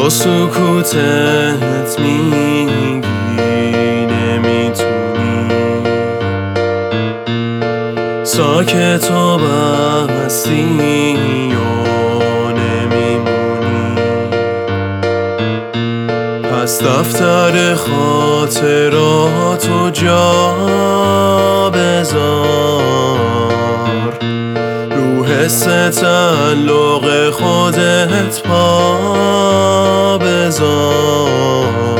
با سکوتت میگی نمیتونی ساکت و بستی یا نمیمونی. پس دفتر خاطراتو جا بذار، رو حس تعلق خودت پا بذار.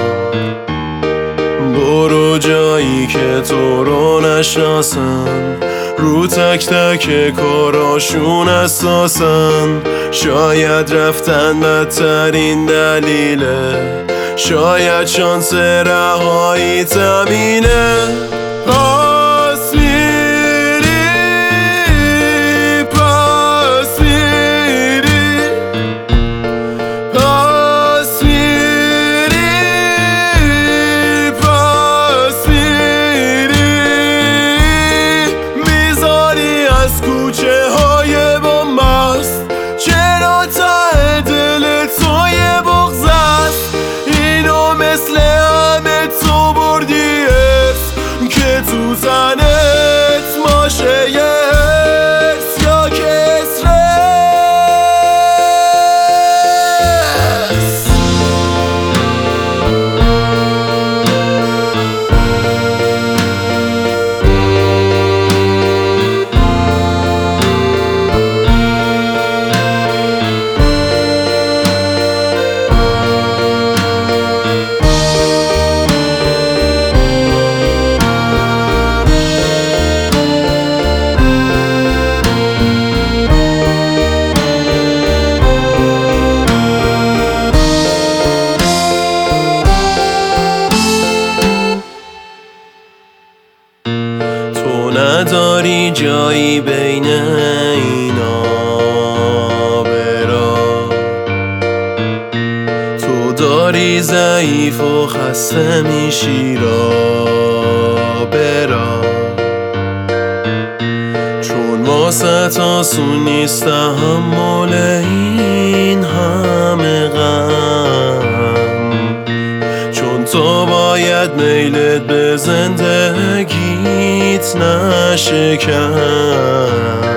برو جایی که تو رو نشناسن، رو تک تک کاراشون اساسن. شاید رفتن بدترین دلیله، شاید شانس رهایی تمینه. پس میری، پس میری، پس میری، پس میری. میذاری از کوچه های بنبست، چرا ته دل تو یه بغض است؟ اینو مثل همه تو بردی اسم که تو تنت ماشه یه حس یا کسرس. تو نداری جایی بین اینا برا، تو داری ضعیف و خسته میشی را برا. چون واسه آسون نیست تحمل این همه غم، چون تو باید میلت به زندگیت نشه کم.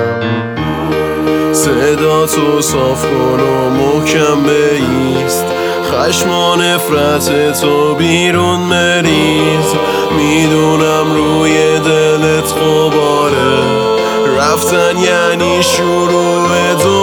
صدا تو صاف کن و محکم بایست، خشم و نفرت تو بیرون مریز. میدونم روی دلت غباره، رفتن یعنی شروع